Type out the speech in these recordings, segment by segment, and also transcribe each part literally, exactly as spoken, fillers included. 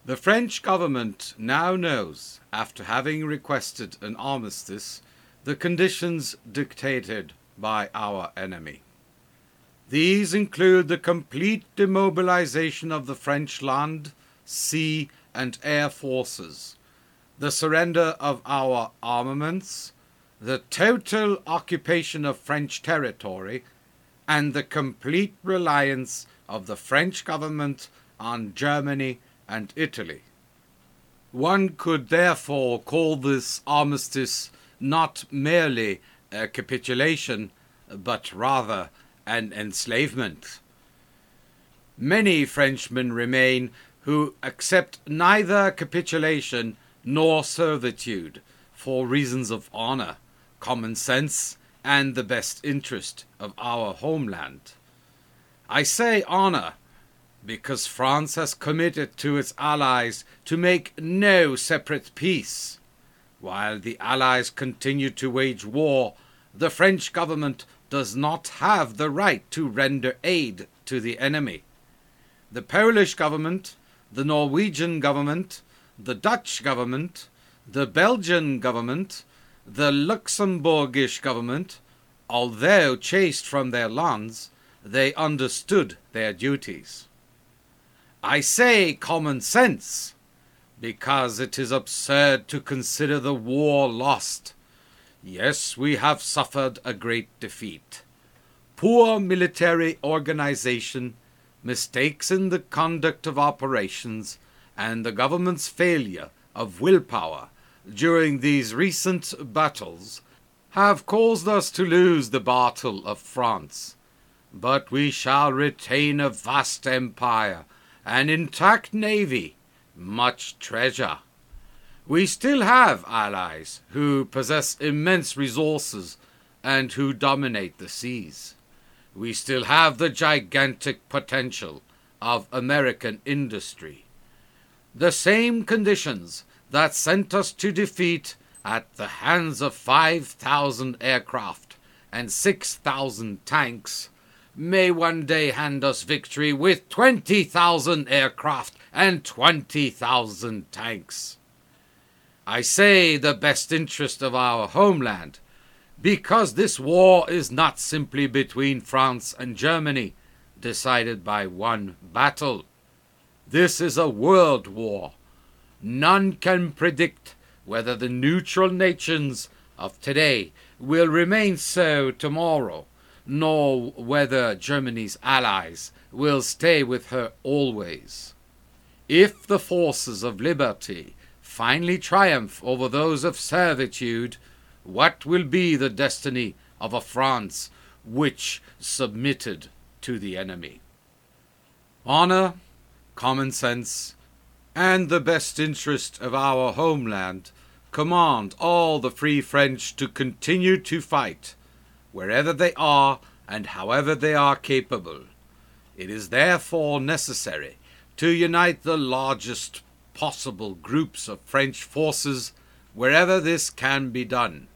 The French government now knows, after having requested an armistice, the conditions dictated by our enemy. These include the complete demobilization of the French land, sea, and air forces, the surrender of our armaments, the total occupation of French territory, and the complete reliance of the French government on Germany and Italy. One could therefore call this armistice not merely a capitulation, but rather an enslavement. Many Frenchmen remain who accept neither capitulation nor servitude for reasons of honor, common sense, and the best interest of our homeland. I say honor because France has committed to its allies to make no separate peace. While the allies continue to wage war, the French government does not have the right to render aid to the enemy. The Polish government, the Norwegian government, the Dutch government, the Belgian government, the Luxembourgish government, although chased from their lands, they understood their duties. I say common sense because it is absurd to consider the war lost. Yes, we have suffered a great defeat. Poor military organization, mistakes in the conduct of operations, and the government's failure of willpower during these recent battles have caused us to lose the Battle of France. But we shall retain a vast empire, an intact navy, much treasure. We still have allies who possess immense resources and who dominate the seas. We still have the gigantic potential of American industry. The same conditions that sent us to defeat at the hands of five thousand aircraft and six thousand tanks may one day hand us victory with twenty thousand aircraft and twenty thousand tanks. I say the best interest of our homeland, because this war is not simply between France and Germany, decided by one battle. This is a world war. None can predict whether the neutral nations of today will remain so tomorrow, nor whether Germany's allies will stay with her always. If the forces of liberty finally triumph over those of servitude, what will be the destiny of a France which submitted to the enemy? Honor, common sense, and the best interest of our homeland command all the free French to continue to fight, wherever they are and however they are capable. It is therefore necessary to unite the largest possible groups of French forces wherever this can be done.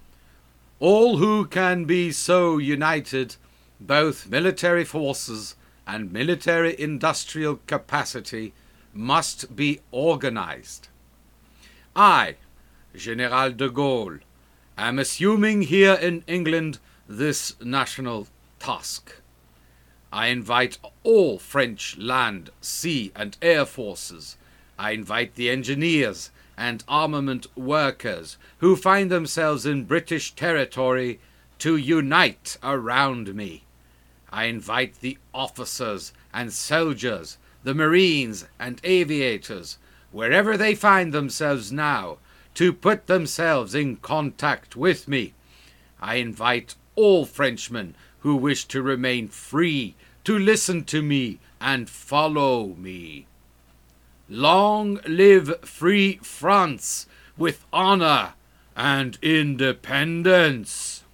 All who can be so united, both military forces and military industrial capacity, must be organized. I, General de Gaulle, am assuming here in England this national task. I invite all French land, sea, and air forces. I invite the engineers and armament workers who find themselves in British territory to unite around me. I invite the officers and soldiers, the marines and aviators, wherever they find themselves now, to put themselves in contact with me. I invite all Frenchmen who wish to remain free to listen to me and follow me. Long live free France with honor and independence!